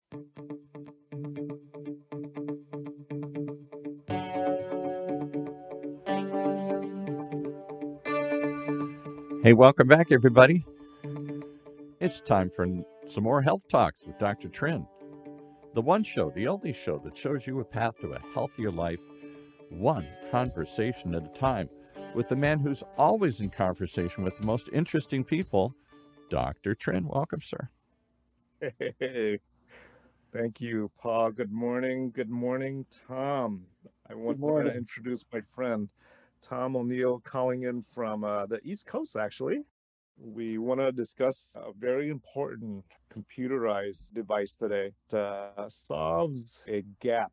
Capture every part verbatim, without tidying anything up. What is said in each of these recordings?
Hey, welcome back, everybody. It's time for some more health talks with Doctor Trin. The one show, the only show that shows you a path to a healthier life, one conversation at a time, with the man who's always in conversation with the most interesting people, Doctor Trin. Welcome, sir. Hey, thank you, Paul. Good morning. Good morning, Tom. I want to introduce my friend, Tom O'Neill, calling in from uh, the East Coast, actually. We want to discuss a very important computerized device today that uh, solves a gap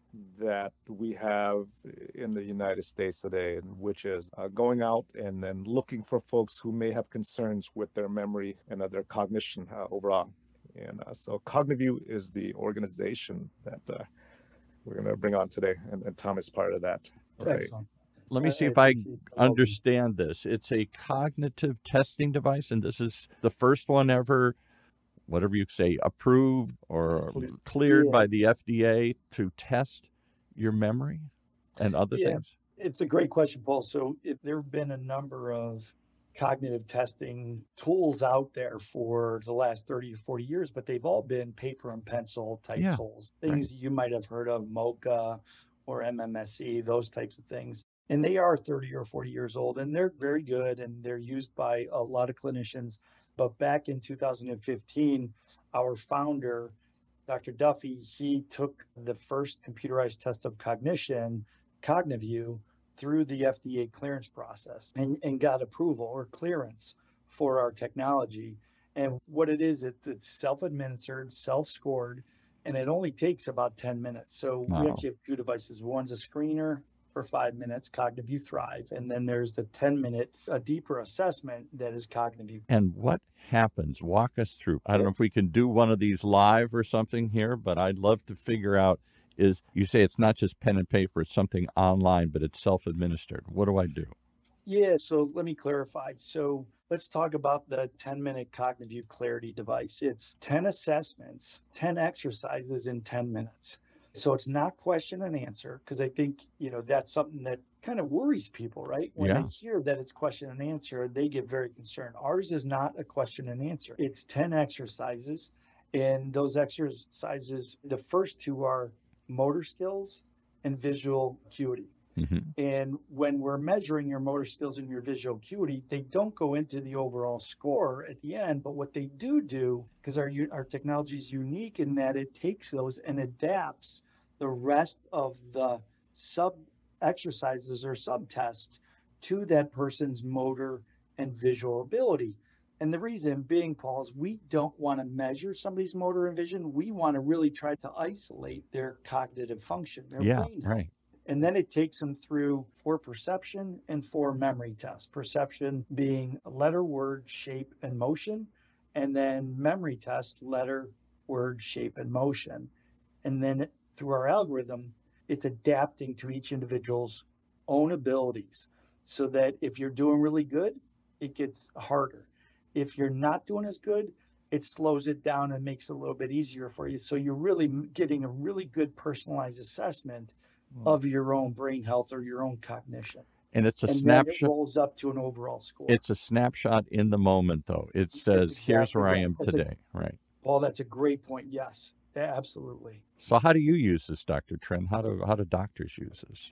that we have in the United States today, which is uh, going out and then looking for folks who may have concerns with their memory and uh, their cognition uh, overall. And uh, so CogniView is the organization that uh, we're going to bring on today, and, and Tom is part of that. Right. Let me see if I understand this. It's a cognitive testing device, and this is the first one ever, whatever you say, approved or cleared yeah. by the F D A to test your memory and other yeah, things? It's a great question, Paul. So if there have been a number of cognitive testing tools out there for the last thirty to forty years, but they've all been paper and pencil type yeah, tools, things right. you might have heard of, MoCA or M M S E, those types of things. And they are thirty or forty years old, and they're very good, and they're used by a lot of clinicians. But back in two thousand fifteen, our founder, Doctor Duffy, he took the first computerized test of cognition, CogniView, through the F D A clearance process and, and got approval or clearance for our technology. And what it is, it's self-administered, self-scored, and it only takes about ten minutes. So wow. we actually have two devices. One's a screener for five minutes, CogniView Thrive, and then there's the ten minute, a deeper assessment that is CogniView. And what happens? Walk us through. I don't know if we can do one of these live or something here, but I'd love to figure out is, you say it's not just pen and paper, it's something online, but it's self-administered. What do I do? Yeah, so let me clarify. So let's talk about the ten minute CogniView Clarity device. It's ten assessments, ten exercises in ten minutes. So it's not question and answer, because I think, you know, that's something that kind of worries people, right? When yeah. they hear that it's question and answer, they get very concerned. Ours is not a question and answer. It's ten exercises. And those exercises, the first two are motor skills and visual acuity. Mm-hmm. And when we're measuring your motor skills and your visual acuity, they don't go into the overall score at the end. But what they do do, because our our technology is unique in that it takes those and adapts the rest of the sub exercises or sub tests to that person's motor and visual ability. And the reason being, Paul, is we don't want to measure somebody's motor and vision. We want to really try to isolate their cognitive function, their yeah, brain health. Right. And then it takes them through four perception and four memory tests. Perception being letter, word, shape, and motion. And then memory test, letter, word, shape, and motion. And then through our algorithm, it's adapting to each individual's own abilities, so that if you're doing really good, it gets harder. If you're not doing as good, it slows it down and makes it a little bit easier for you. So you're really getting a really good personalized assessment of your own brain health or your own cognition. And it's a and snapshot. Then it rolls up to an overall score. It's a snapshot in the moment, though. It says, exactly here's where right. I am that's today. A, right. Paul, that's a great point. Yes, absolutely. So how do you use this, Doctor Trin? How do, how do doctors use this?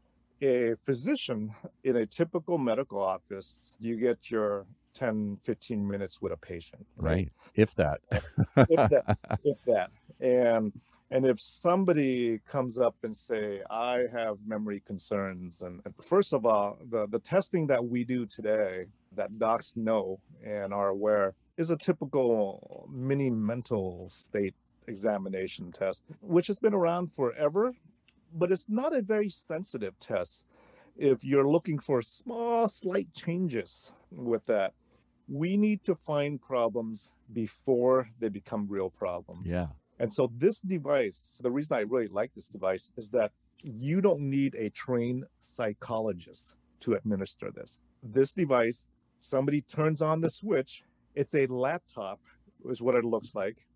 A physician in a typical medical office, you get your ten, fifteen minutes with a patient. Right. right. If that. if that. If that. And And if somebody comes up and say, I have memory concerns, and, and first of all, the, the testing that we do today that docs know and are aware is a typical mini mental state examination test, which has been around forever, but it's not a very sensitive test. If you're looking for small, slight changes with that, we need to find problems before they become real problems. Yeah. And so this device, the reason I really like this device is that you don't need a trained psychologist to administer this. This device, somebody turns on the switch, it's a laptop is what it looks like.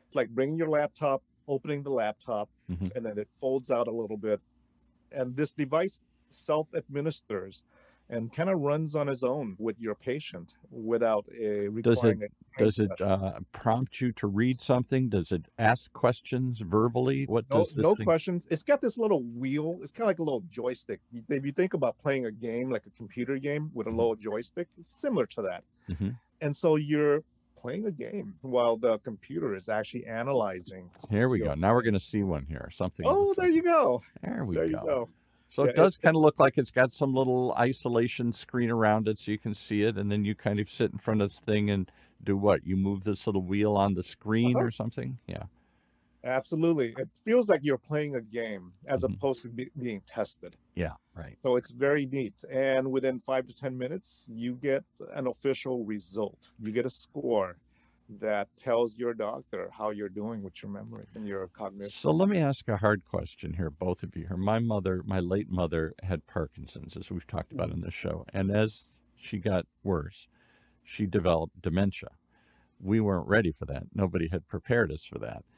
It's like bringing your laptop, opening the laptop, Mhm. and then it folds out a little bit. And this device self-administers and kind of runs on its own with your patient without a Does it requiring a does it specialist. uh, prompt you to read something? Does it ask questions verbally? What No, does this no thing? questions. It's got this little wheel. It's kind of like a little joystick. You- If you think about playing a game, like a computer game with a Mhm. little joystick, it's similar to that. hmm And so you're playing a game while the computer is actually analyzing. Here we your go. Now we're brain. going to see one here. Something. that Oh, looks there like you go. there we There you go. go. So Yeah, it it, does it, kind of look like it's got some little isolation screen around it so you can see it, and then you kind of sit in front of this thing and do what? You move this little wheel on the screen uh-huh. or something? Yeah. Absolutely. It feels like you're playing a game as hmm opposed to be, being tested. Yeah, right. So it's very neat. And within five to ten minutes, you get an official result. You get a score that tells your doctor how you're doing with your memory and your cognition. So let me ask a hard question here, both of you here. My mother, my late mother, had Parkinson's, as we've talked about in this show. And as she got worse, she developed dementia. We weren't ready for that. Nobody had prepared us for that.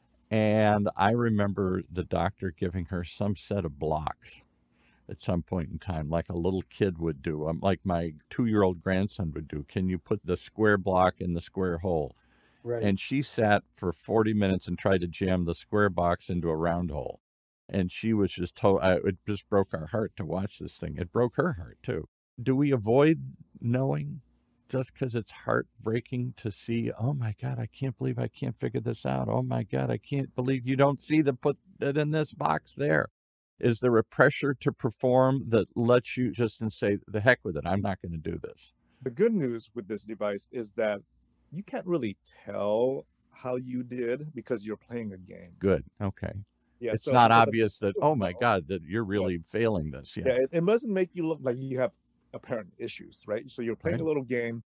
And I remember the doctor giving her some set of blocks at some point in time, like a little kid would do, um, like my two-year-old grandson would do. Can you put the square block in the square hole? Right. And she sat for forty minutes and tried to jam the square box into a round hole. And she was just told, I, it just broke our heart to watch this thing. It broke her heart too. Do we avoid knowing just because it's heartbreaking to see, oh my God, I can't believe I can't figure this out. Oh my God, I can't believe you don't see the put it in this box there. Is there a pressure to perform that lets you just and say, the heck with it, I'm not going to do this? The good news with this device is that you can't really tell how you did because you're playing a game. Good. Okay. Yeah, It's so not so the obvious that, people oh my know. God, that you're Yeah, really failing this. yeah. Yeah. It, it doesn't make you look like you have apparent issues, right? So you're playing a Right. little game,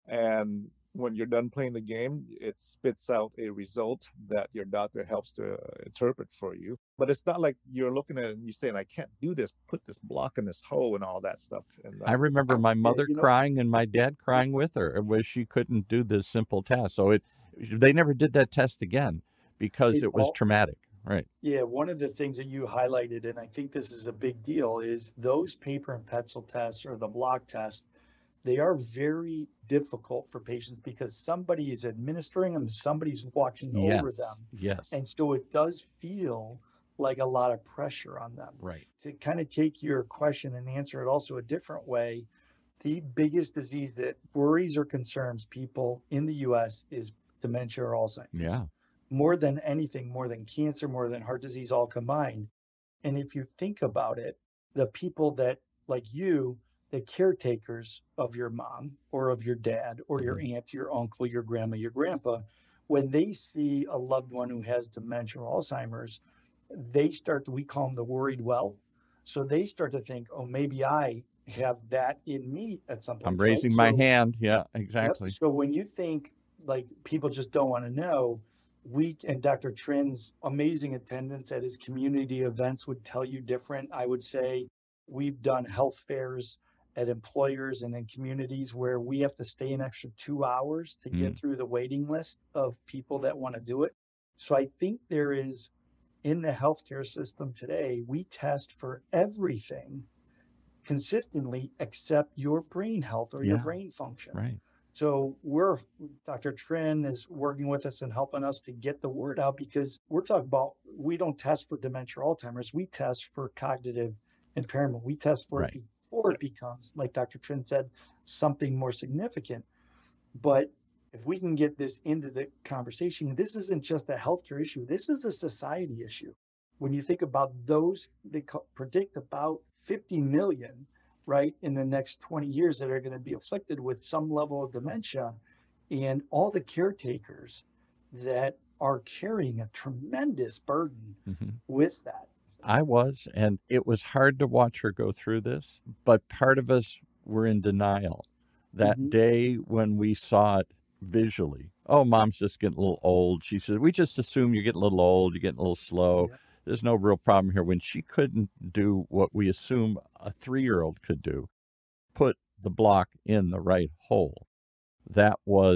and when you're done playing the game, it spits out a result that your doctor helps to uh, interpret for you. But it's not like you're looking at it and you're saying, I can't do this, put this block in this hole and all that stuff. And I uh, remember my Yeah, mother you know, crying and my dad crying with her where she couldn't do this simple task. So it, they never did that test again because it it was all, traumatic. Right. yeah, one of the things that you highlighted, and I think this is a big deal, is those paper and pencil tests or the block test. They are very difficult for patients because somebody is administering them, somebody's watching over Yes. them. Yes. And so it does feel like a lot of pressure on them. Right. To kind of take your question and answer it also a different way, the biggest disease that worries or concerns people in the U S is dementia or Alzheimer's. Yeah. More than anything, more than cancer, more than heart disease all combined. And if you think about it, the people that, like you, the caretakers of your mom or of your dad or your Mhm. aunt, your uncle, your grandma, your grandpa, when they see a loved one who has dementia or Alzheimer's, they start to, we call them the worried well. So they start to think, oh, maybe I have that in me at some I'm place, right? raising my So, hand. Yeah, yep. exactly. So when you think like people just don't want to know, we and Doctor Trin's amazing attendance at his community events would tell you different. I would say we've done health fairs at employers and in communities where we have to stay an extra two hours to get Mm. through the waiting list of people that want to do it. So I think there is in the healthcare system today, we test for everything consistently except your brain health or your Yeah. brain function. Right. So we're Doctor Trin is working with us and helping us to get the word out because we're talking about we don't test for dementia or Alzheimer's, we test for cognitive impairment. We test for Right. it before it becomes, like Doctor Trin said, something more significant. But if we can get this into the conversation, this isn't just a healthcare issue. This is a society issue. When you think about those, they co- predict about fifty million, right, in the next twenty years that are going to be afflicted with some level of dementia, and all the caretakers that are carrying a tremendous burden hmm with that. I was, and it was hard to watch her go through this, but part of us were in denial. That Mhm. day when we saw it visually, oh, mom's just getting a little old. She said, we just assume you're getting a little old, you're getting a little slow. Yeah. There's no real problem here. When she couldn't do what we assume a three-year-old could do, put the block in the right hole, that was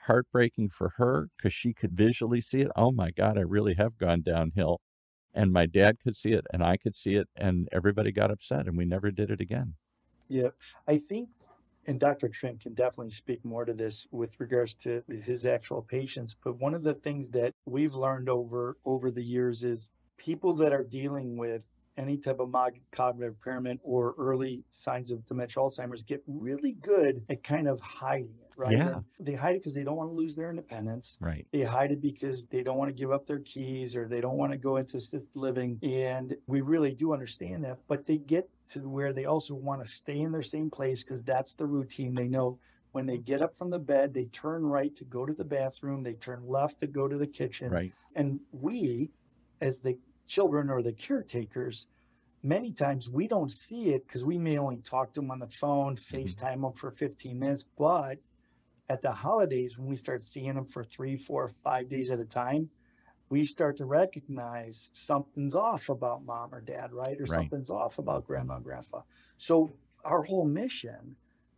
heartbreaking for her because she could visually see it. Oh my God, I really have gone downhill. And my dad could see it and I could see it and everybody got upset and we never did it again. Yeah, I think, and Doctor Trent can definitely speak more to this with regards to his actual patients, but one of the things that we've learned over over the years is people that are dealing with any type of mod- cognitive impairment or early signs of dementia Alzheimer's get really good at kind of hiding it, right? Yeah. And they hide it because they don't want to lose their independence. Right. They hide it because they don't want to give up their keys or they don't want to go into assisted living. And we really do understand that, but they get to where they also want to stay in their same place because that's the routine. They know when they get up from the bed, they turn right to go to the bathroom, they turn left to go to the kitchen. Right. And we, as the children or the caretakers, many times we don't see it because we may only talk to them on the phone, FaceTime them for fifteen minutes. But at the holidays, when we start seeing them for three, four, five days at a time, we start to recognize something's off about mom or dad, right? Or Right. something's off about grandma and grandpa. So our whole mission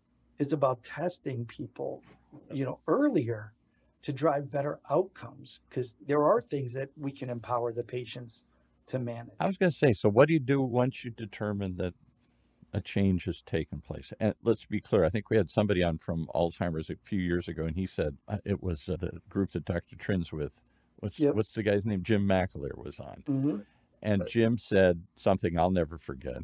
is about testing people, you know, earlier to drive better outcomes because there are things that we can empower the patients to manage. I was going to say, so what do you do once you determine that a change has taken place? And let's be clear, I think we had somebody on from Alzheimer's a few years ago, and he said uh, it was uh, the group that Doctor Trin's with. What's Yep. what's the guy's name? Jim McAleer was on. Mm-hmm. And Jim said something I'll never forget,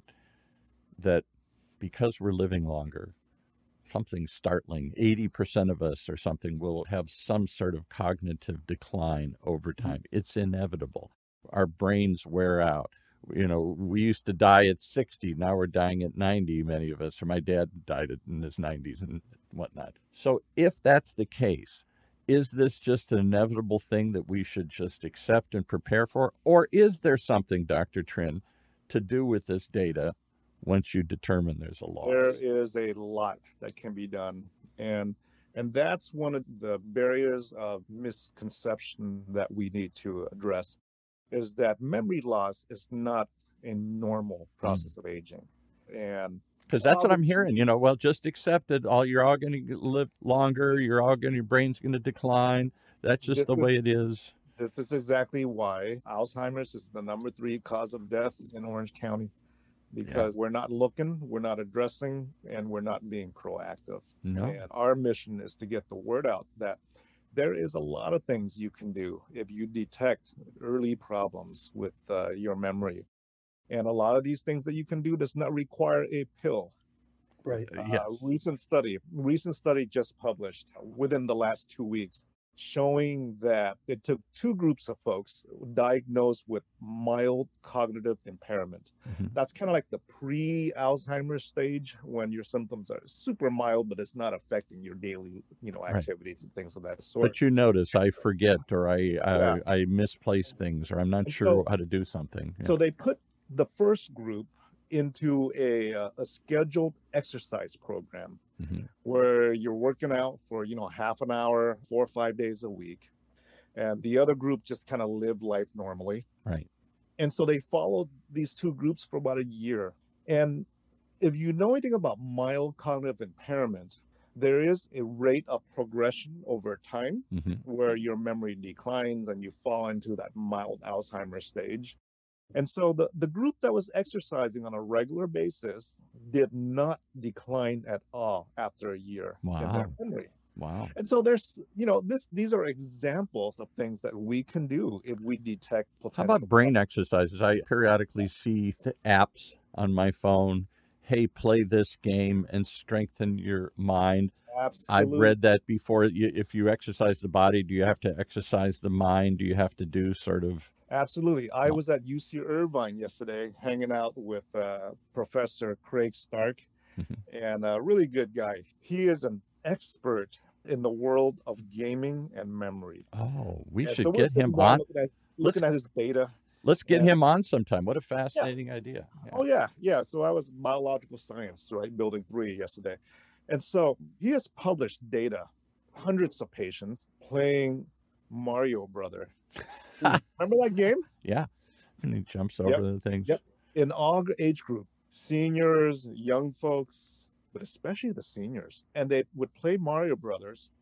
that because we're living longer, something startling, eighty percent of us or something will have some sort of cognitive decline over time. It's inevitable. Our brains wear out. You know, we used to die at sixty. Now we're dying at ninety, many of us, or my dad died in his nineties and whatnot. So if that's the case, is this just an inevitable thing that we should just accept and prepare for? Or is there something, Doctor Trin, to do with this data once you determine there's a loss? There is a lot that can be done. And and that's one of the barriers of misconception that we need to address, is that memory loss is not a normal process mm. of aging. And because that's what I'm hearing, you know, well, just accept it. All you're all going to live longer. You're all going to, your brain's going to decline. That's just this the is, way it is. This is exactly why Alzheimer's is the number three cause of death in Orange County, because yeah. we're not looking, we're not addressing, and we're not being proactive. No. And our mission is to get the word out that there is a lot of things you can do if you detect early problems with uh, your memory. And a lot of these things that you can do does not require a pill. Right. Uh, yes. Uh, recent study, recent study just published within the last two weeks, showing that it took two groups of folks diagnosed with mild cognitive impairment. Mm-hmm. That's kind of like the pre-Alzheimer's stage, when your symptoms are super mild, but it's not affecting your daily, you know, activities right. and things of that sort. But you notice I forget, or I yeah. I, I misplace things, or I'm not and sure so, how to do something. Yeah. So they put the first group into a, uh, a scheduled exercise program mm-hmm. where you're working out for, you know, half an hour, four or five days a week. And the other group just kind of lived life normally. Right. And so they followed these two groups for about a year. And if you know anything about mild cognitive impairment, there is a rate of progression over time mm-hmm. where your memory declines and you fall into that mild Alzheimer's stage. And so the, the group that was exercising on a regular basis did not decline at all after a year wow. in their memory. Wow. And so there's, you know, this these are examples of things that we can do if we detect potential. How about brain exercises? I periodically see th- apps on my phone. Hey, play this game and strengthen your mind. Absolutely. I've read that before. If you exercise the body, do you have to exercise the mind? Do you have to do sort of... Absolutely. I was at U C Irvine yesterday hanging out with uh, Professor Craig Stark, mm-hmm. and a really good guy. He is an expert in the world of gaming and memory. Oh, we and should so get him on. Looking at, looking at his data. Let's get and, him on sometime. What a fascinating yeah. idea. Yeah. Oh, yeah. Yeah. So I was biological science, right? Building three yesterday. And so he has published data, hundreds of patients playing Mario Brother. Remember that game? Yeah. And he jumps over yep. the things. Yep. In all age group, seniors, young folks, but especially the seniors. And they would play Mario Brothers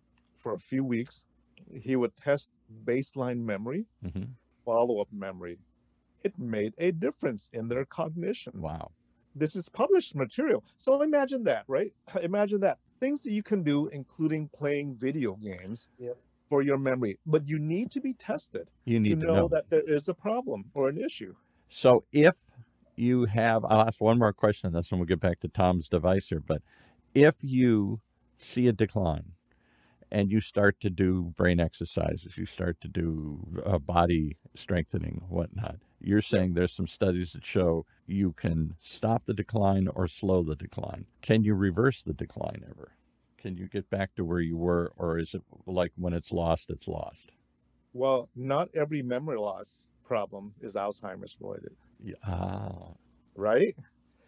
for a few weeks. He would test baseline memory, hmm follow-up memory. It made a difference in their cognition. Wow. This is published material. So imagine that, right? Imagine that. Things that you can do, including playing video games Yep. for your memory, but you need to be tested You to need to know know. that there is a problem or an issue. So if you have, I'll ask one more question on this and we'll get back to Tom's device here. But if you see a decline and you start to do brain exercises, you start to do uh, body strengthening, whatnot, you're saying there's some studies that show you can stop the decline or slow the decline. Can you reverse the decline ever? Can you get back to where you were, or is it like when it's lost, it's lost? Well, not every memory loss problem is Alzheimer's related, Yeah. Ah, right?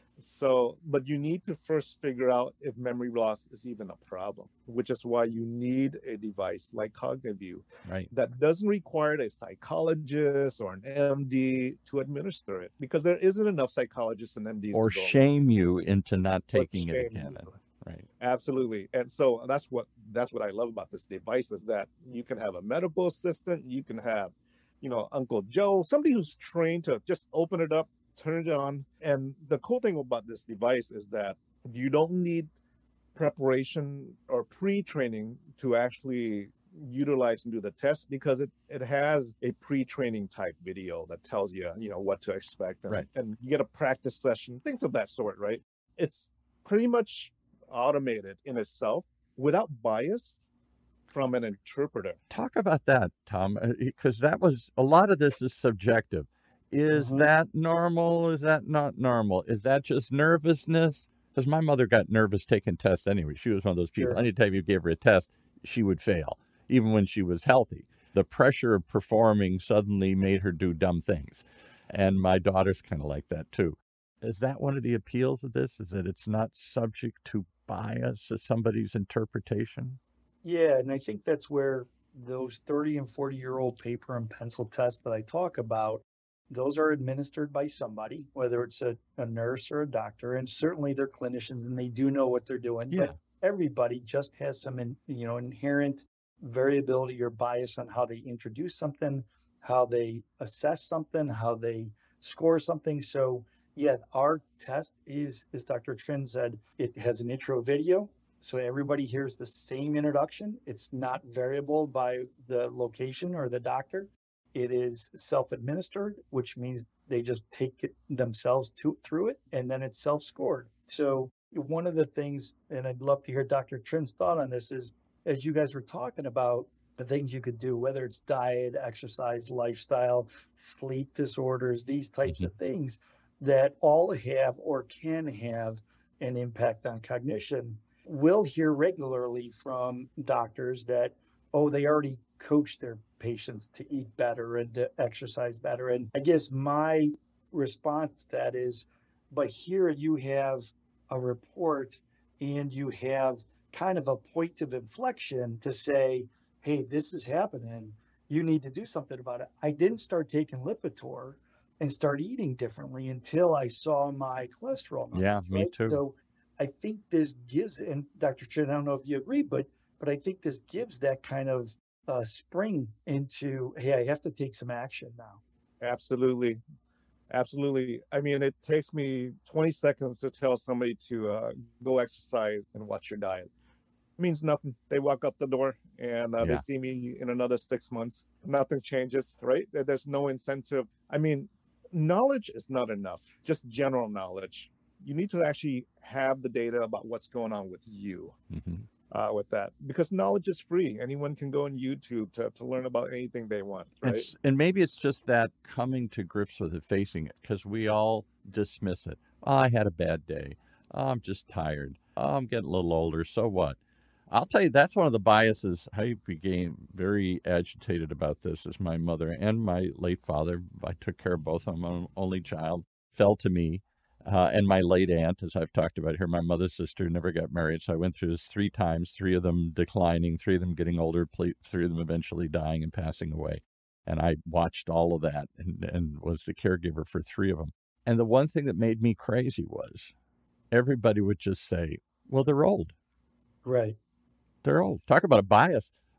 So, but you need to first figure out if memory loss is even a problem, which is why you need a device like CogniView right. that doesn't require a psychologist or an M D to administer it, because there isn't enough psychologists and M Ds Or to go shame you into not Or taking it shame again. you. Right. Absolutely. And so that's what that's what I love about this device, is that you can have a medical assistant, you can have, you know, Uncle Joe, somebody who's trained to just open it up, turn it on. And the cool thing about this device is that you don't need preparation or pre-training to actually utilize and do the test, because it, it has a pre-training type video that tells you, you know, what to expect. And, Right. and you get a practice session, things of that sort, right? It's pretty much automated in itself without bias from an interpreter. Talk about that, Tom, because that was a lot of this is subjective. Is Mhm. that normal? Is that not normal? Is that just nervousness? Because my mother got nervous taking tests anyway. She was one of those people. Sure. Anytime you gave her a test, she would fail, even when she was healthy. The pressure of performing suddenly made her do dumb things. And my daughter's kind of like that too. Is that one of the appeals of this? Is that it's not subject to bias of somebody's interpretation? Yeah, and I think that's where those thirty and forty year old paper and pencil tests that I talk about, those are administered by somebody, whether it's a, a nurse or a doctor, and certainly they're clinicians and they do know what they're doing. Yeah. But everybody just has some, in, you know, inherent variability or bias on how they introduce something, how they assess something, how they score something. So yeah, our test is, as Doctor Trin said, it has an intro video. So everybody hears the same introduction. It's not variable by the location or the doctor. It is self-administered, which means they just take it themselves to, through it, and then it's self-scored. So one of the things, and I'd love to hear Doctor Trin's thought on this, is as you guys were talking about the things you could do, whether it's diet, exercise, lifestyle, sleep disorders, these types Mhm. of things that all have or can have an impact on cognition. We'll hear regularly from doctors that, oh, they already coach their patients to eat better and to exercise better. And I guess my response to that is, but here you have a report and you have kind of a point of inflection to say, hey, this is happening. You need to do something about it. I didn't start taking Lipitor and start eating differently until I saw my cholesterol numbers. Yeah, me right? too. So I think this gives, and Doctor Chin, I don't know if you agree, but but I think this gives that kind of uh, spring into, hey, I have to take some action now. Absolutely. Absolutely. I mean, it takes me twenty seconds to tell somebody to uh, go exercise and watch your diet. It means nothing. They walk up the door and uh, Yeah. they see me in another six months. Nothing changes, right? There- There's no incentive. I mean, knowledge is not enough, just general knowledge. You need to actually have the data about what's going on with you. Mhm. Uh, with that, because knowledge is free. Anyone can go on YouTube to, to learn about anything they want, right? It's, and maybe it's just that coming to grips with it, facing it, because we all dismiss it. Oh, I had a bad day. Oh, I'm just tired. Oh, I'm getting a little older. So what? I'll tell you, that's one of the biases. I became very agitated about this as my mother and my late father, I took care of both of them, I'm an only child, fell to me. Uh, and my late aunt, as I've talked about here, my mother's sister never got married. So I went through this three times, three of them declining, three of them getting older, ple- three of them eventually dying and passing away. And I watched all of that and, and was the caregiver for three of them. And the one thing that made me crazy was everybody would just say, well, they're old. Right. They're old. Talk about a bias.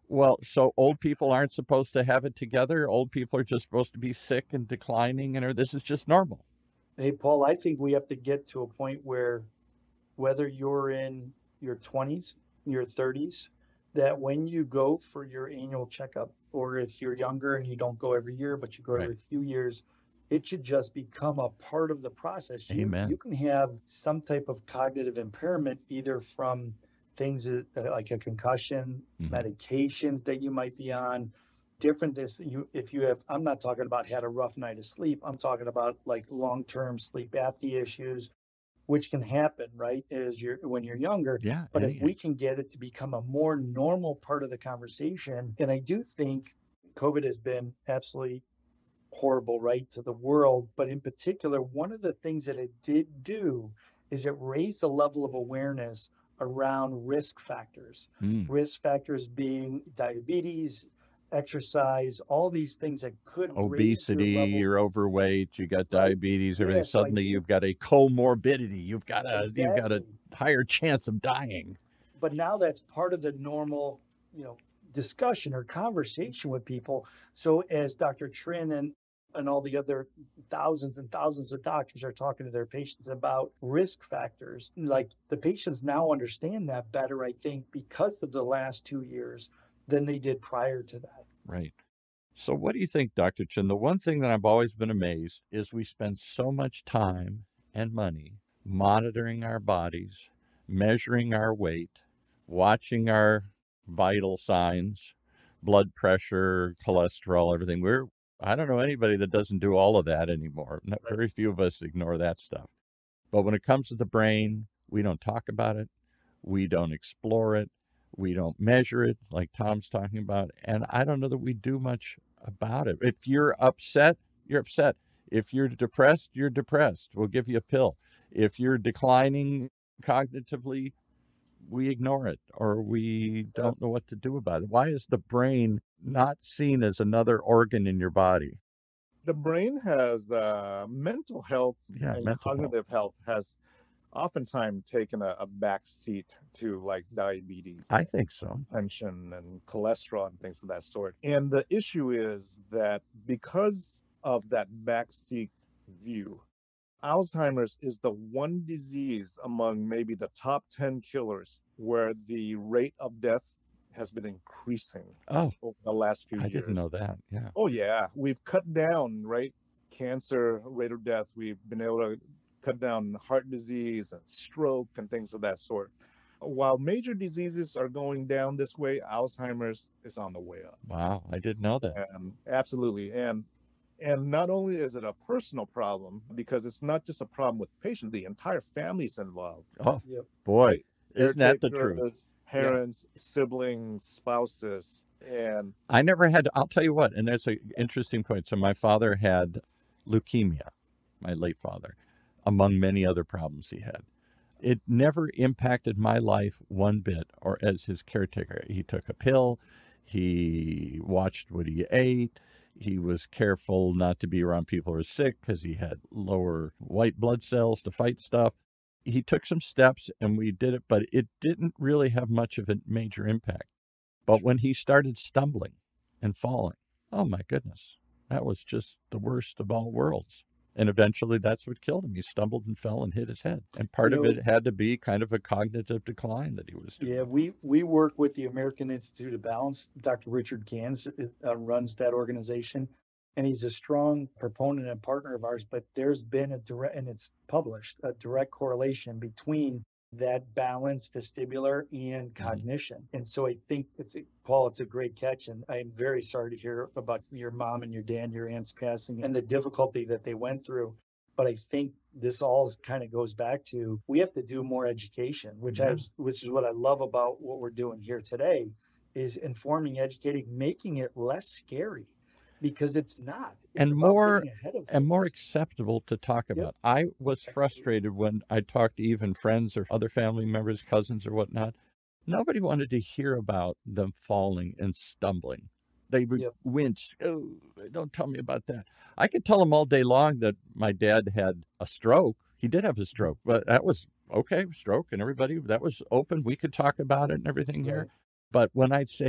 Well, so old people aren't supposed to have it together. Old people are just supposed to be sick and declining, and or this is just normal. Hey, Paul, I think we have to get to a point where whether you're in your twenties, your thirties, that when you go for your annual checkup, or if you're younger and you don't go every year, but you go every Right. few years, it should just become a part of the process. You, Amen. you can have some type of cognitive impairment, either from things that, uh, like a concussion, Mhm. medications that you might be on, different this you if you have, I'm not talking about had a rough night of sleep. I'm talking about like long-term sleep apnea issues, which can happen, right, as you're when you're younger. Yeah. But if any we age. can get it to become a more normal part of the conversation, and I do think COVID has been absolutely horrible, right, to the world. But in particular, one of the things that it did do is it raised the level of awareness around risk factors. Mm. Risk factors being diabetes, exercise, all these things that could Obesity, raise your level. you're overweight, you got Right. diabetes, everything. Yeah, so I Suddenly think you've got a comorbidity. You've got a you've got a exactly. higher chance of dying. But now that's part of the normal, you know, discussion or conversation with people. So as Doctor Trin and and all the other thousands and thousands of doctors are talking to their patients about risk factors, like the patients now understand that better, I think, because of the last two years than they did prior to that. Right. So what do you think, Doctor Chin? The one thing that I've always been amazed is we spend so much time and money monitoring our bodies, measuring our weight, watching our vital signs, blood pressure, cholesterol, everything. We're I don't know anybody that doesn't do all of that anymore. Not Right. very few of us ignore that stuff. But when it comes to the brain, we don't talk about it. We don't explore it. We don't measure it like Tom's talking about. And I don't know that we do much about it. If you're upset, you're upset. If you're depressed, you're depressed. We'll give you a pill. If you're declining cognitively, we ignore it or we don't Yes. know what to do about it. Why is the brain not seen as another organ in your body? The brain has uh, mental health Yeah, and mental health. cognitive health has oftentimes taken a, a back seat to like diabetes, I think so. tension, and cholesterol and things of that sort. And the issue is that because of that backseat view, Alzheimer's is the one disease among maybe the top ten killers where the rate of death has been increasing Oh, over the last few I years. didn't know that. Yeah. Oh, yeah. We've cut down, right? Cancer rate of death. We've been able to cut down heart disease and stroke and things of that sort. While major diseases are going down this way, Alzheimer's is on the way up. Wow, I didn't know that. Um, absolutely. And and not only is it a personal problem, because it's not just a problem with the patient, the entire family's involved. Oh, Yep. boy, Right. isn't that the truth? Caretakers, Parents, siblings, spouses, and I never had, I'll tell you what, and that's an interesting point. So my father had leukemia, my late father, among many other problems he had. It never impacted my life one bit, or as his caretaker. He took a pill, he watched what he ate, he was careful not to be around people who were sick because he had lower white blood cells to fight stuff. He took some steps and we did it, but it didn't really have much of a major impact. But when he started stumbling and falling, oh my goodness, that was just the worst of all worlds. And eventually that's what killed him. He stumbled and fell and hit his head. And part You of know- it had to be kind of a cognitive decline that he was doing. Yeah, we, we work with the American Institute of Balance. Doctor Richard Gans uh, runs that organization, and he's a strong proponent and partner of ours. But there's been a direct, and it's published, a direct correlation between that balance, vestibular, and cognition. And so I think it's a, Paul, it's a great catch. And I'm very sorry to hear about your mom and your dad, your aunt's passing, and the difficulty that they went through. But I think this all kind of goes back to we have to do more education, which I Yeah. which is what I love about what we're doing here today, is informing, educating, making it less scary, because it's not. It's And about more- getting ahead of and more things. acceptable to talk Yep. about. I was Absolutely. frustrated when I talked to even friends or other family members, cousins or whatnot. Nobody wanted to hear about them falling and stumbling. They would Yep. wince. Oh, don't tell me about that. I could tell them all day long that my dad had a stroke. He did have a stroke, but that was okay, stroke, and everybody, that was open. We could talk about it and everything here. Right. But when I'd say,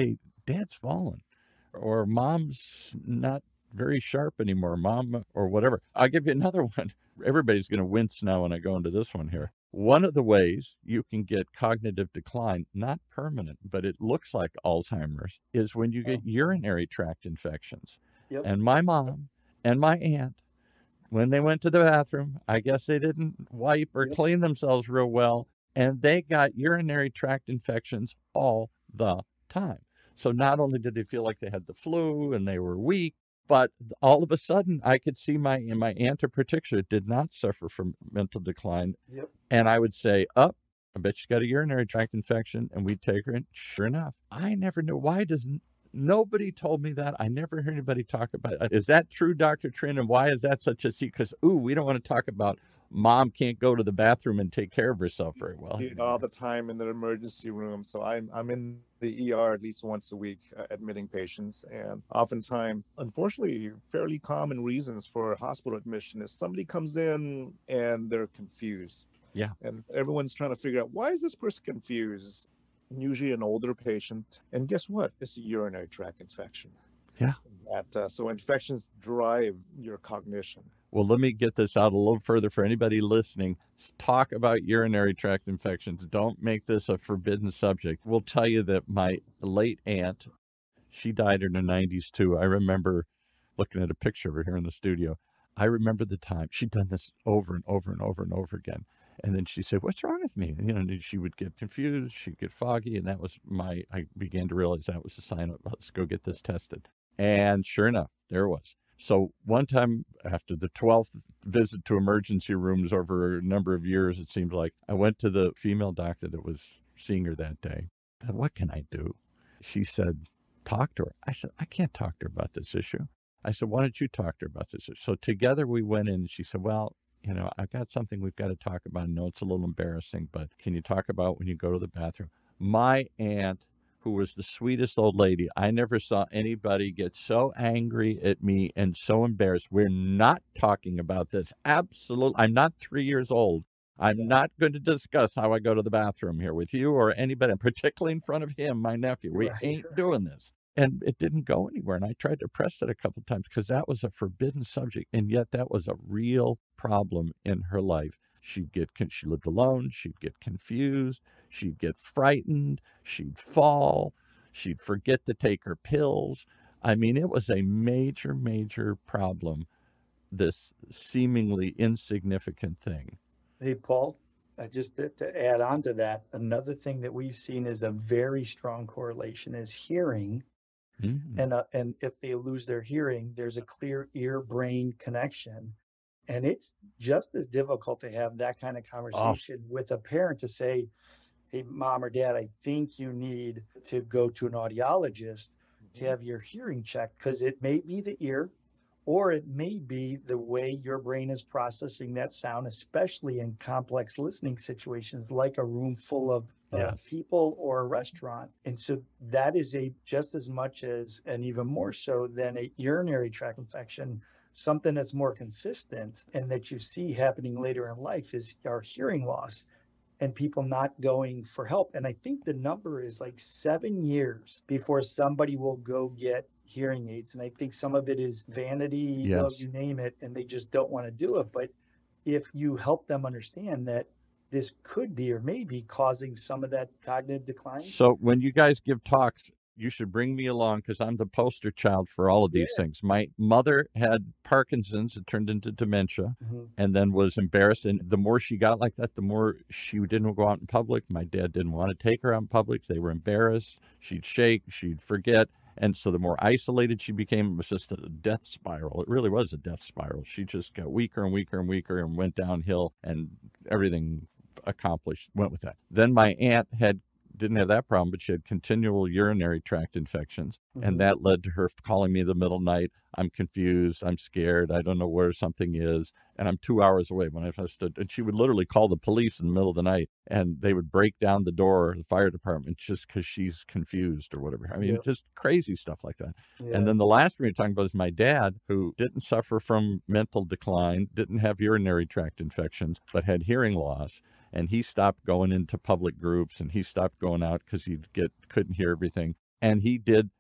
Dad's fallen, or Mom's not very sharp anymore, Mom, or whatever. I'll give you another one. Everybody's going to wince now when I go into this one here. One of the ways you can get cognitive decline, not permanent, but it looks like Alzheimer's, is when you get urinary tract infections. Yep. And my mom and my aunt, when they went to the bathroom, I guess they didn't wipe or Yep. clean themselves real well, and they got urinary tract infections all the time. So not only did they feel like they had the flu and they were weak, but all of a sudden I could see my, and my aunt in particular did not suffer from mental decline. Yep. And I would say, up, oh, I bet she's got a urinary tract infection. And we'd take her, and sure enough, I never knew. Why doesn't nobody told me that? I never heard anybody talk about it. Is that true, Doctor Trin? And why is that such a secret? Because, ooh, we don't want to talk about Mom can't go to the bathroom and take care of herself very well. All the time in the emergency room. So I'm I'm in the E R at least once a week, uh, admitting patients, and oftentimes, unfortunately, fairly common reasons for hospital admission is somebody comes in and they're confused. Yeah. And everyone's trying to figure out, why is this person confused? Usually an older patient, and guess what? It's a urinary tract infection. Yeah. That, uh, so infections drive your cognition. Well, let me get this out a little further for anybody listening. Talk about urinary tract infections. Don't make this a forbidden subject. We'll tell you that my late aunt, she died in her nineties too. I remember looking at a picture of her here in the studio. I remember the time she'd done this over and over and over and over again. And then she said, "What's wrong with me?" And, you know, and she would get confused. She'd get foggy. And that was my, I began to realize that was a sign of, let's go get this tested. And sure enough, there it was. So one time after the twelfth visit to emergency rooms over a number of years, it seemed like, I went to the female doctor that was seeing her that day. I said, "What can I do?" She said, "Talk to her." I said, "I can't talk to her about this issue." I said, "Why don't you talk to her about this issue?" So together we went in, and she said, "Well, you know, I've got something we've got to talk about. I know it's a little embarrassing, but can you talk about when you go to the bathroom?" My aunt, who was the sweetest old lady, I never saw anybody get so angry at me and so embarrassed. We're not talking about this. Absolutely. I'm not three years old. I'm not going to discuss how I go to the bathroom here with you or anybody, particularly in front of him, my nephew. We Right, ain't right. doing this. And it didn't go anywhere. And I tried to press it a couple of times because that was a forbidden subject. And yet that was a real problem in her life. She'd get, she lived alone. She'd get confused. She'd get frightened. She'd fall. She'd forget to take her pills. I mean, it was a major, major problem, this seemingly insignificant thing. Hey, Paul, uh, just to, to add on to that, another thing that we've seen is a very strong correlation is hearing. Mhm. And, uh, and if they lose their hearing, there's a clear ear-brain connection. And it's just as difficult to have that kind of conversation with a parent to say, "Hey, Mom or Dad, I think you need to go to an audiologist to have your hearing checked," because it may be the ear, or it may be the way your brain is processing that sound, especially in complex listening situations like a room full of uh, Yes. people or a restaurant. And so that is a just as much as, and even more so than a urinary tract infection, something that's more consistent and that you see happening later in life is our hearing loss and people not going for help. And I think the number is like seven years before somebody will go get hearing aids. And I think some of it is vanity, you know, Yes. you name it, and they just don't want to do it. But if you help them understand that this could be or may be causing some of that cognitive decline. So when you guys give talks, you should bring me along because I'm the poster child for all of these Yeah. things. My mother had Parkinson's. It turned into dementia. Mhm. And then was embarrassed. And the more she got like that, the more she didn't go out in public. My dad didn't want to take her out in public. They were embarrassed. She'd shake, she'd forget. And so the more isolated she became, it was just a death spiral. It really was a death spiral. She just got weaker and weaker and weaker and went downhill, and everything accomplished went with that. Then my aunt had didn't have that problem, but she had continual urinary tract infections. Mhm. And that led to her calling me in the middle of the night. "I'm confused. I'm scared. I don't know where something is. And I'm two hours away." When I stood, and she would literally call the police in the middle of the night, and they would break down the door, the fire department, just because she's confused or whatever. I mean, Yep. just crazy stuff like that. Yeah. And then the last one you're talking about is my dad, who didn't suffer from mental decline, didn't have urinary tract infections, but had hearing loss. And he stopped going into public groups, and he stopped going out because he get couldn't hear everything. And he did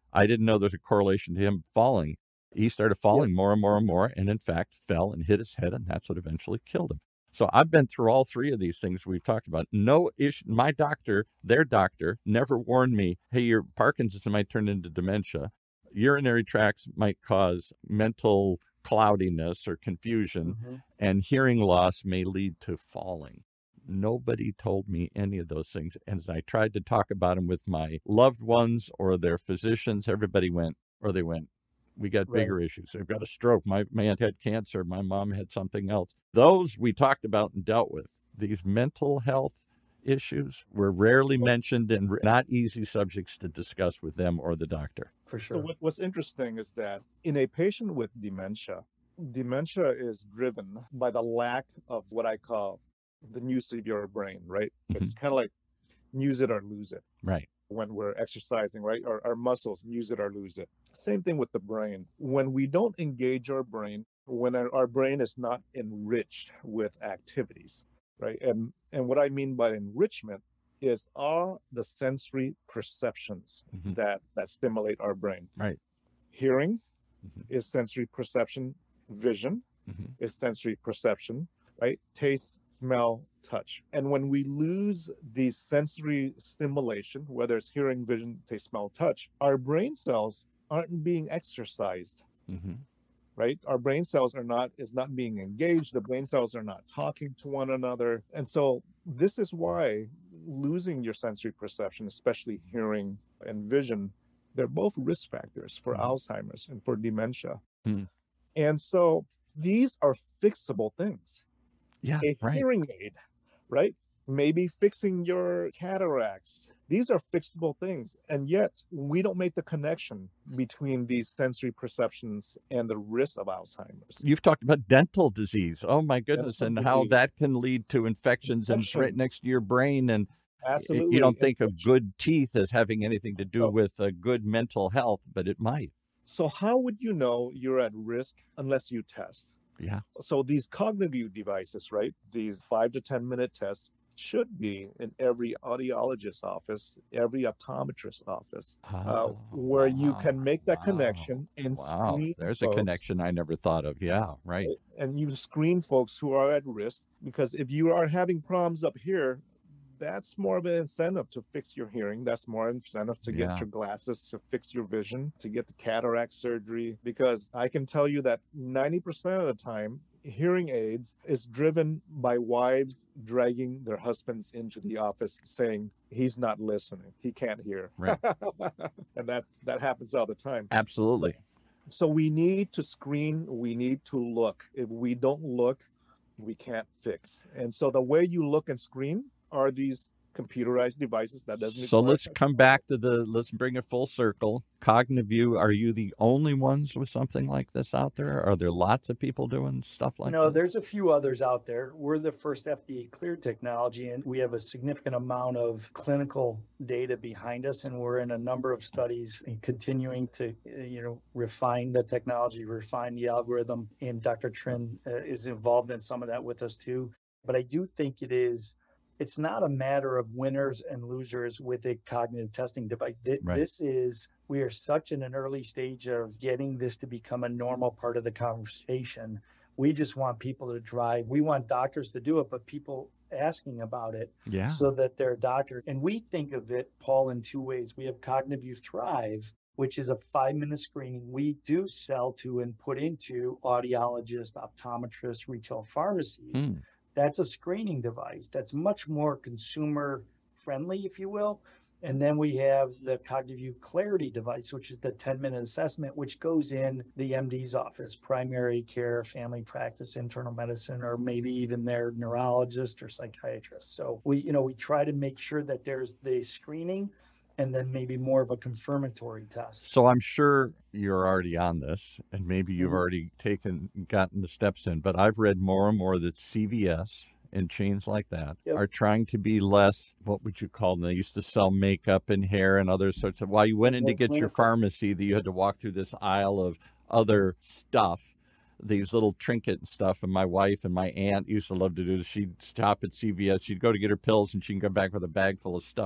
I didn't know there's a correlation to him falling. He started falling yep. more and more and more, and in fact fell and hit his head, and that's what eventually killed him. So I've been through all three of these things we've talked about. No issue. My doctor, their doctor, never warned me, hey, your Parkinson's might turn into dementia. Urinary tracts might cause mental cloudiness or confusion, mm-hmm. and hearing loss may lead to falling. Nobody told me any of those things. And as I tried to talk about them with my loved ones or their physicians, everybody went, or they went, we got bigger right. issues. I've got a stroke. My, my aunt had cancer. My mom had something else. Those we talked about and dealt with. These mental health issues were rarely mentioned and not easy subjects to discuss with them or the doctor. For sure. So what, what's interesting is that in a patient with dementia, dementia is driven by the lack of what I call the use of your brain, right? Mm-hmm. It's kind of like use it or lose it. Right. When we're exercising, right? Our, our muscles, use it or lose it. Same thing with the brain. When we don't engage our brain, when our, our brain is not enriched with activities, right? And and what I mean by enrichment is all the sensory perceptions mm-hmm. that, that stimulate our brain. Right. Hearing mm-hmm. is sensory perception. Vision mm-hmm. is sensory perception, right? Taste, smell, touch. And when we lose the sensory stimulation, whether it's hearing, vision, taste, smell, touch, our brain cells aren't being exercised, mm-hmm. right? Our brain cells are not, is not being engaged. The brain cells are not talking to one another. And so this is why losing your sensory perception, especially hearing and vision, they're both risk factors for mm-hmm. Alzheimer's and for dementia. Mm-hmm. And so these are fixable things. Yeah, a right. hearing aid, right? Maybe fixing your cataracts. These are fixable things. And yet we don't make the connection between these sensory perceptions and the risk of Alzheimer's. You've talked about dental disease. Oh my goodness. Dental and disease. How that can lead to infections, infections and it's right next to your brain. And absolutely, you don't think of good teeth as having anything to do oh. with a good mental health, but it might. So how would you know you're at risk unless you test? Yeah. So these CogniView devices, right? These five to ten minute tests should be in every audiologist's office, every optometrist's office, oh, uh, where wow, you can make that wow, connection and wow. screen There's folks, a connection I never thought of. Yeah, right. And you screen folks who are at risk, because if you are having problems up here, that's more of an incentive to fix your hearing. That's more incentive to get yeah. your glasses, to fix your vision, to get the cataract surgery. Because I can tell you that ninety percent of the time, hearing aids is driven by wives dragging their husbands into the office saying, he's not listening, he can't hear. Right. And that, that happens all the time. Absolutely. So we need to screen, we need to look. If we don't look, we can't fix. And so the way you look and screen are these computerized devices that doesn't. So let's come back to the, let's bring it full circle. CogniView, are you the only ones with something like this out there? Are there lots of people doing stuff like no, that? No, there's a few others out there. We're the first F D A cleared technology, and we have a significant amount of clinical data behind us, and we're in a number of studies and continuing to, you know, refine the technology, refine the algorithm, and Doctor Trinh uh, is involved in some of that with us too. But I do think it is It's not a matter of winners and losers with a cognitive testing device. Th- right. This is, we are such in an early stage of getting this to become a normal part of the conversation. We just want people to drive. We want doctors to do it, but people asking about it yeah. so that their doctor, and we think of it, Paul, in two ways. We have CogniView Thrive, which is a five-minute screening we do sell to and put into audiologists, optometrists, retail pharmacies. Mm. That's a screening device that's much more consumer friendly, if you will. And then we have the CogniView Clarity device, which is the ten minute assessment, which goes in the M D's office, primary care, family practice, internal medicine, or maybe even their neurologist or psychiatrist. So we, you know, we try to make sure that there's the screening and then maybe more of a confirmatory test. So I'm sure you're already on this, and maybe you've mm-hmm. already taken, gotten the steps in, but I've read more and more that C V S and chains like that yep. are trying to be less, what would you call them? They used to sell makeup and hair and other sorts of, while you went in to get your pharmacy, that you had to walk through this aisle of other stuff, these little trinket and stuff. And my wife and my aunt used to love to do this. She'd stop at C V S, she'd go to get her pills, and she'd come back with a bag full of stuff.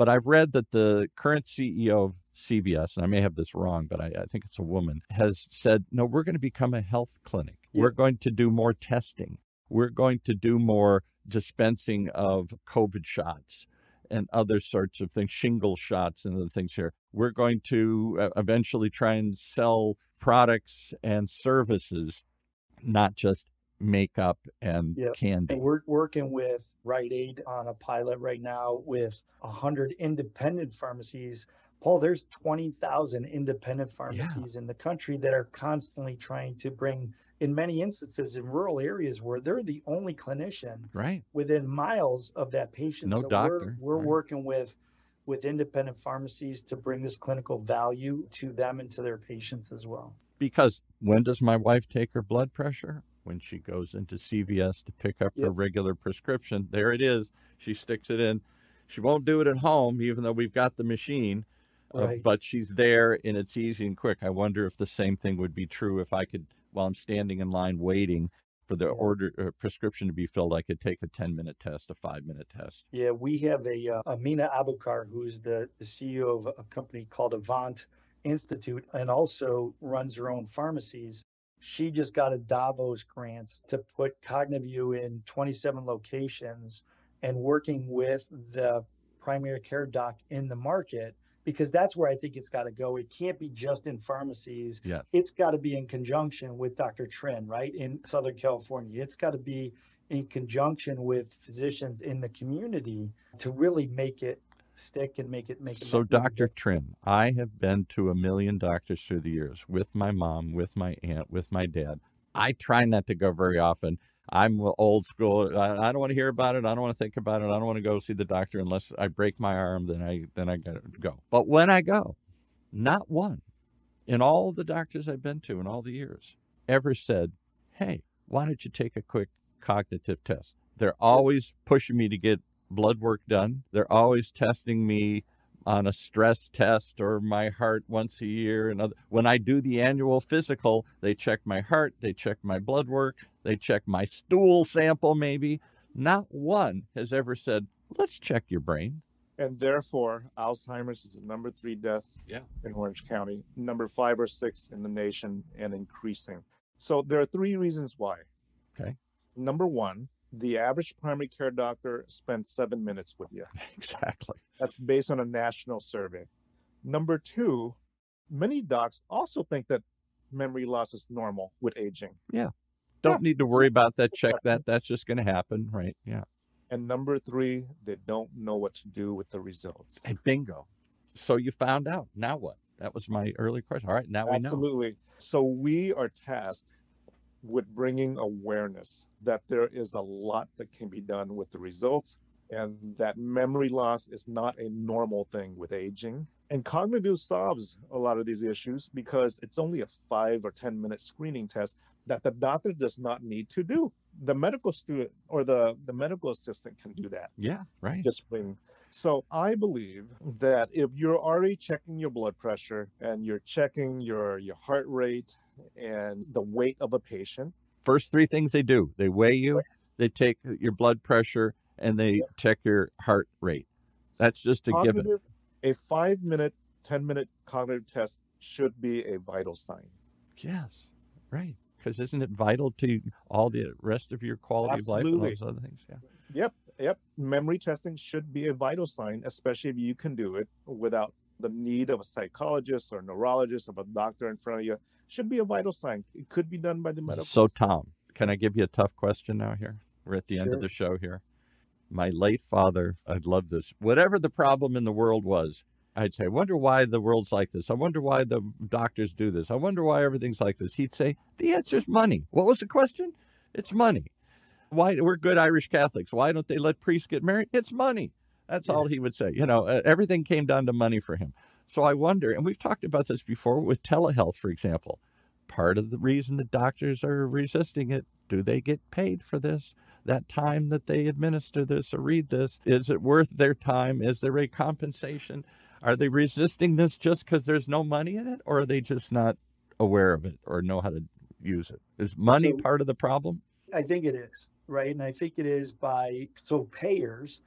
But I've read that the current C E O of C V S, and I may have this wrong, but I, I think it's a woman, has said, no, we're going to become a health clinic. Yeah. We're going to do more testing. We're going to do more dispensing of COVID shots and other sorts of things, shingle shots and other things here. We're going to uh, eventually try and sell products and services, not just makeup and yep. candy. And we're working with Rite Aid on a pilot right now with one hundred independent pharmacies. Paul, there's twenty thousand independent pharmacies yeah. in the country that are constantly trying to bring, in many instances in rural areas where they're the only clinician right. within miles of that patient. No so doctor. We're, we're right. working with with independent pharmacies to bring this clinical value to them and to their patients as well. Because when does my wife take her blood pressure? When she goes into C V S to pick up yep. her regular prescription. There it is. She sticks it in. She won't do it at home, even though we've got the machine, right. uh, but she's there and it's easy and quick. I wonder if the same thing would be true if I could, while I'm standing in line waiting for the yeah. order uh, prescription to be filled, I could take a ten minute test, a five minute test. Yeah, we have a uh, Amina Abukar, who's the, the C E O of a company called Avant Institute and also runs her own pharmacies. She just got a Davos grant to put CogniView in twenty-seven locations and working with the primary care doc in the market, because that's where I think it's got to go. It can't be just in pharmacies. Yes. It's got to be in conjunction with Doctor Trin, right, in Southern California. It's got to be in conjunction with physicians in the community to really make it stick and make it make it. So, Doctor Trin, I have been to a million doctors through the years with my mom, with my aunt, with my dad. I try not to go very often. I'm old school. I, I don't want to hear about it. I don't want to think about it. I don't want to go see the doctor unless I break my arm. Then I then I gotta go. But when I go, not one in all the doctors I've been to in all the years ever said, "Hey, why don't you take a quick cognitive test?" They're always pushing me to get blood work done. They're always testing me on a stress test or my heart once a year. And other, when I do the annual physical, they check my heart, they check my blood work, they check my stool sample maybe. Not one has ever said, let's check your brain. And therefore, Alzheimer's is the number three death yeah. in Orange County, number five or six in the nation, and increasing. So there are three reasons why. Okay. Number one, the average primary care doctor spends seven minutes with you. Exactly. That's based on a national survey. Number two, many docs also think that memory loss is normal with aging. Yeah. Don't yeah. need to worry about that. Check that. That's just going to happen. Right. Yeah. And number three, they don't know what to do with the results. And bingo. So you found out. Now what? That was my early question. All right. Now we know. Absolutely. So we are tasked with bringing awareness that there is a lot that can be done with the results and that memory loss is not a normal thing with aging. And CogniView solves a lot of these issues because it's only a five or ten minute screening test that the doctor does not need to do. The medical student or the, the medical assistant can do that. Yeah, right. Just bring. So I believe that if you're already checking your blood pressure and you're checking your, your heart rate and the weight of a patient. First three things they do, they weigh you, they take your blood pressure, and they yeah. check your heart rate. That's just a cognitive, given. A five minute, ten minute cognitive test should be a vital sign. Yes, right. Because isn't it vital to all the rest of your quality Absolutely. of life and those other things? Yeah. Yep, yep. Memory testing should be a vital sign, especially if you can do it without the need of a psychologist or neurologist or a doctor in front of you. Should be a vital sign. It could be done by the medical. So, Tom, can I give you a tough question now here? We're at the sure. end of the show here. My late father, I'd love this. Whatever the problem in the world was, I'd say, I wonder why the world's like this. I wonder why the doctors do this. I wonder why everything's like this. He'd say, the answer's money. What was the question? It's money. Why we're good Irish Catholics. Why don't they let priests get married? It's money. That's yeah. all he would say. You know, uh, everything came down to money for him. So I wonder, and we've talked about this before with telehealth, for example. Part of the reason the doctors are resisting it, do they get paid for this? That time that they administer this or read this, is it worth their time? Is there a compensation? Are they resisting this just because there's no money in it? Or are they just not aware of it or know how to use it? Is money So, part of the problem? I think it is, right? And I think it is by, so payers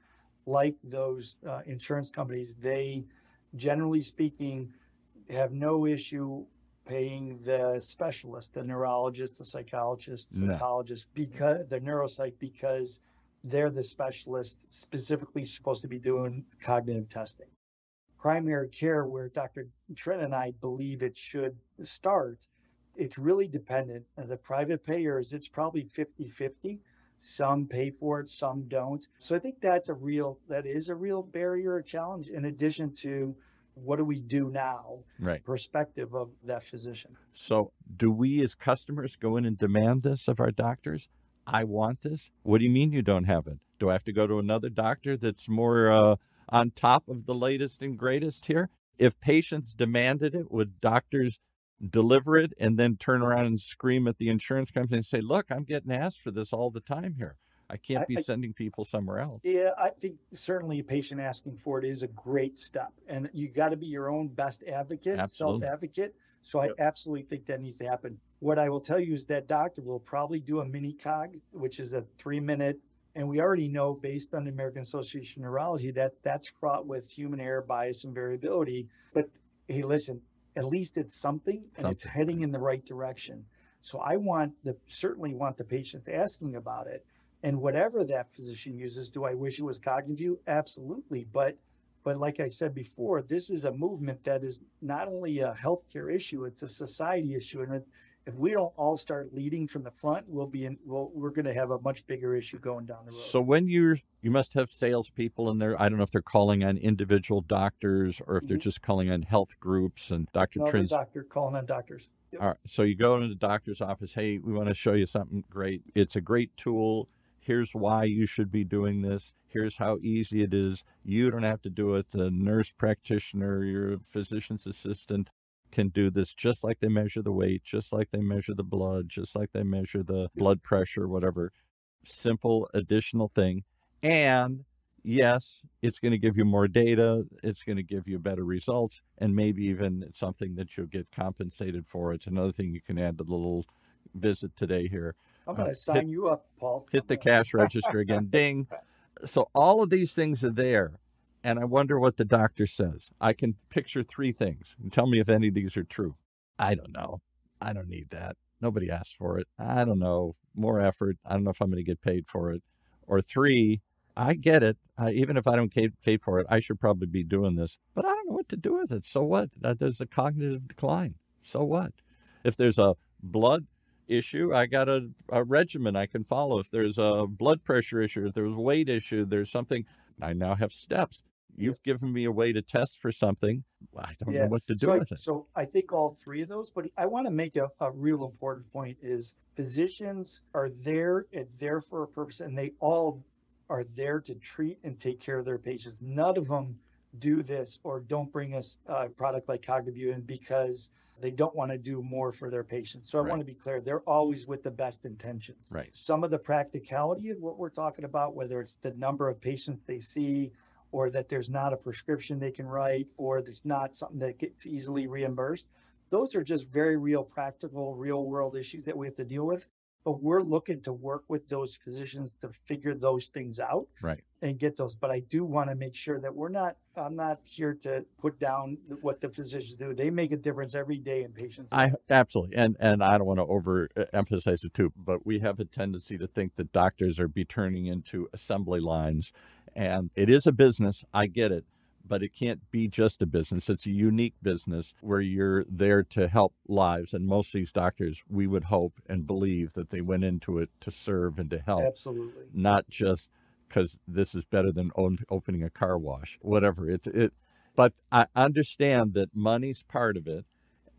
like those uh, insurance companies, they, generally speaking, have no issue paying the specialist, the neurologist, the psychologist, No. psychologist, because the neuropsych, because they're the specialist specifically supposed to be doing cognitive testing. Primary care, where Doctor Trent and I believe it should start, it's really dependent. Uh, The private payers, it's probably fifty-fifty. Some pay for it, some don't. So I think that's a real, that is a real barrier or challenge, in addition to what do we do now, Right. perspective of that physician. So do we as customers go in and demand this of our doctors? I want this. What do you mean you don't have it? Do I have to go to another doctor that's more uh, on top of the latest and greatest here? If patients demanded it, would doctors deliver it and then turn around and scream at the insurance company and say, look, I'm getting asked for this all the time here. I can't I- be I- sending people somewhere else. Yeah, I think certainly a patient asking for it is a great step. And you got to be your own best advocate, Absolutely. self-advocate. So I Yep. absolutely think that needs to happen. What I will tell you is that doctor will probably do a mini cog, which is a three minute. And we already know, based on the American Association of Neurology, that that's fraught with human error, bias, and variability. But hey, listen, at least it's something, and it's Something. heading in the right direction. So I want the certainly want the patients asking about it. And whatever that physician uses, do I wish it was Cognitive? Absolutely. But but like I said before, this is a movement that is not only a healthcare issue, it's a society issue. And if, if we don't all start leading from the front, we'll be in, we'll, we're going to have a much bigger issue going down the road. So when you're, you must have salespeople in there. I don't know if they're calling on individual doctors or if they're Mhm. just calling on health groups and Doctor Another Trin's. doctor calling on doctors. Yep. All right, so you go into the doctor's office. Hey, we want to show you something great. It's a great tool. Here's why you should be doing this. Here's how easy it is. You don't have to do it. The nurse practitioner, your physician's assistant can do this, just like they measure the weight, just like they measure the blood, just like they measure the blood pressure, whatever. Simple additional thing. And yes, it's going to give you more data. It's going to give you better results, and maybe even it's something that you'll get compensated for. It's another thing you can add to the little visit today here. I'm going Uh, to sign you up, Paul. Hit the cash register again, ding. So all of these things are there, and I wonder what the doctor says. I can picture three things, and tell me if any of these are true. I don't know. I don't need that. Nobody asked for it. I don't know. More effort. I don't know if I'm going to get paid for it. Or three, I get it. Uh, even if I don't get paid for it, I should probably be doing this. But I don't know what to do with it. So what? Uh, There's a cognitive decline. So what? If there's a blood issue, I got a, a regimen I can follow. If there's a blood pressure issue, if there's a weight issue, there's something, I now have steps. You've given me a way to test for something. I don't Yeah. know what to do so, I, with it. so I think all three of those, but I want to make a, a real important point is physicians are there and there for a purpose, and they all are there to treat and take care of their patients. None of them do this or don't bring us a product like Cognitive in because they don't want to do more for their patients. So I Right. want to be clear, they're always with the best intentions. Right. Some of the practicality of what we're talking about, whether it's the number of patients they see, or that there's not a prescription they can write, or there's not something that gets easily reimbursed. Those are just very real, practical, real world issues that we have to deal with. But we're looking to work with those physicians to figure those things out Right. and get those. But I do want to make sure that we're not, I'm not here to put down what the physicians do. They make a difference every day in patients' I lives. absolutely, and and I don't want to overemphasize it too, but we have a tendency to think that doctors are be turning into assembly lines, and it is a business. I get it, but it can't be just a business. It's a unique business where you're there to help lives, and most of these doctors, we would hope and believe that they went into it to serve and to help, Absolutely. not just because this is better than own, opening a car wash, whatever. It it, but I understand that money's part of it.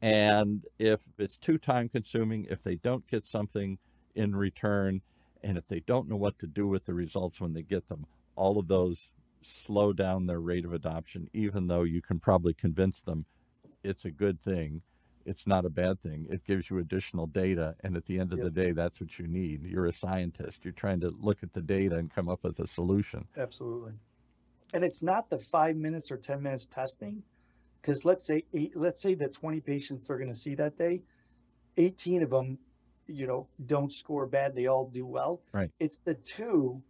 And if it's too time consuming, if they don't get something in return, and if they don't know what to do with the results when they get them, all of those slow down their rate of adoption, even though you can probably convince them it's a good thing. It's not a bad thing. It gives you additional data. And at the end of Yep. the day, that's what you need. You're a scientist. You're trying to look at the data and come up with a solution. Absolutely. And it's not the five minutes or ten minutes testing, because let's say eight, let's say the twenty patients they're going to see that day, eighteen of them, you know, don't score bad. They all do well. Right. It's the two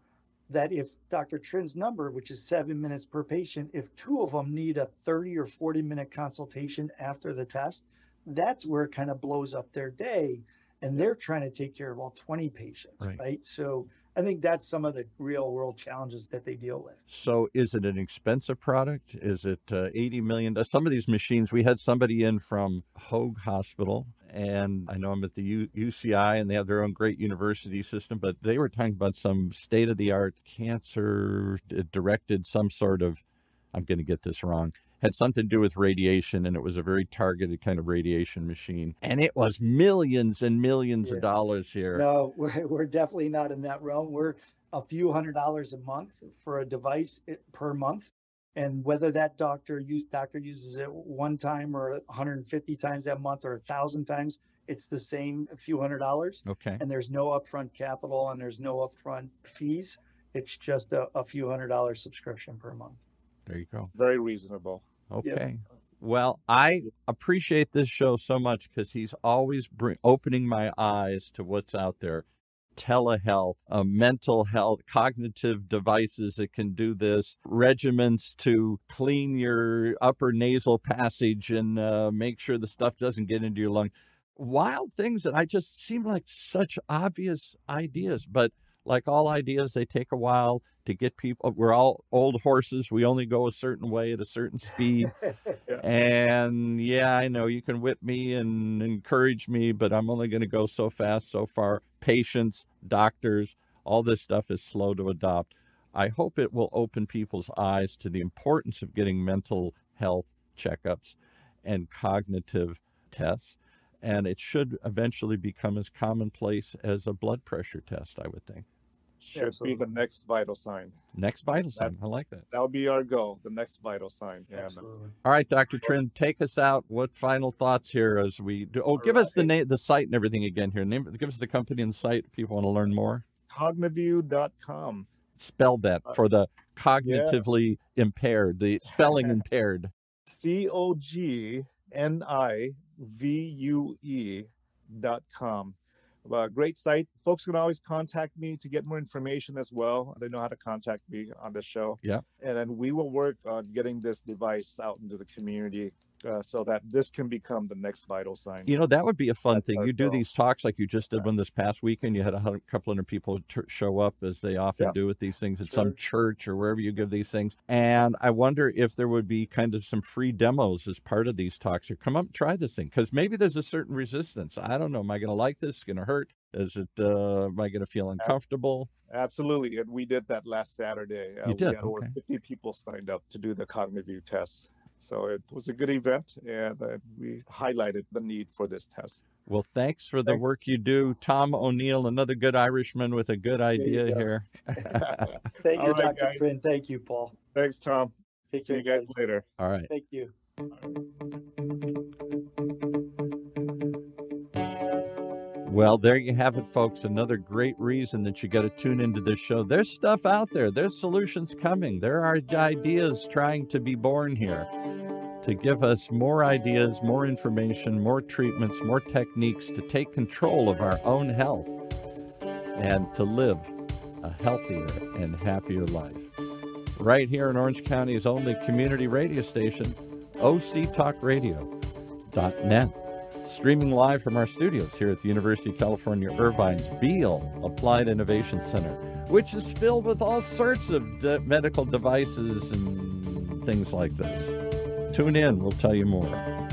that if Doctor Trin's number, which is seven minutes per patient, if two of them need a thirty or forty minute consultation after the test, that's where it kind of blows up their day. And they're trying to take care of all twenty patients, Right. right? So I think that's some of the real world challenges that they deal with. So is it an expensive product? Is it uh, eighty million dollars? Some of these machines, we had somebody in from Hoag Hospital, and I know I'm at the U- UCI, and they have their own great university system, but they were talking about some state-of-the-art cancer uh, directed some sort of, I'm going to get this wrong, had something to do with radiation, and it was a very targeted kind of radiation machine. And it was millions and millions Yeah. of dollars here. No, we're, we're definitely not in that realm. We're a few hundred dollars a month for a device i- per month. And whether that doctor use doctor uses it one time or one hundred fifty times that month or a thousand times, it's the same, a few hundred dollars. Okay. And there's no upfront capital and there's no upfront fees. It's just a, a few hundred dollars subscription per month. There you go. Very reasonable. Okay. Well, I appreciate this show so much because he's always bring, opening my eyes to what's out there. Telehealth, uh, mental health, cognitive devices that can do this, regimens to clean your upper nasal passage and uh, make sure the stuff doesn't get into your lung. Wild things that I just seem like such obvious ideas, but like all ideas, they take a while to get people. We're all old horses. We only go a certain way at a certain speed. Yeah. And yeah, I know you can whip me and encourage me, but I'm only going to go so fast, so far. Patients, doctors, all this stuff is slow to adopt. I hope it will open people's eyes to the importance of getting mental health checkups and cognitive tests. And it should eventually become as commonplace as a blood pressure test, I would think. Should Absolutely. be the next vital sign. Next vital sign. I like that. That'll be our goal, the next vital sign. Yeah. Absolutely. All right, Doctor Trin, take us out. What final thoughts here as we do? Oh, give us the name, the site, and everything again here. Name, give us the company and site if people want to learn more. Cognivue dot com. Spell that for the cognitively impaired, the spelling impaired. C O G N I V U E dot com. Uh, great site. Folks can always contact me to get more information as well. They know how to contact me on the show. Yeah. And then we will work on getting this device out into the community uh, so that this can become the next vital sign. You know, that would be a fun That's thing. our You do goal. these talks like you just did one this past weekend. You had a hundred, couple hundred people t- show up, as they often Yeah. do with these things at Sure. some church or wherever you give these things. And I wonder if there would be kind of some free demos as part of these talks. Or come up and try this thing, because maybe there's a certain resistance. I don't know. Am I going to like this? Going to hurt? Is it? Uh, am I going to feel uncomfortable? Absolutely. And we did that last Saturday. Uh, You did? We had over Okay. fifty people signed up to do the Cognivue test. So it was a good event, and uh, we highlighted the need for this test. Well, thanks for the Thanks. work you do. Tom O'Neill, another good Irishman with a good you idea go. here. Thank All you, right, Doctor guys. Trin. Thank you, Paul. Thanks, Tom. Take See care, you guys guys. later. All right. Thank you. Well, there you have it, folks. Another great reason that you got to tune into this show. There's stuff out there. There's solutions coming. There are ideas trying to be born here to give us more ideas, more information, more treatments, more techniques to take control of our own health and to live a healthier and happier life. Right here in Orange County's only community radio station, O C talk radio dot net. Streaming live from our studios here at the University of California, Irvine's Beale Applied Innovation Center, which is filled with all sorts of de- medical devices and things like this. Tune in, we'll tell you more.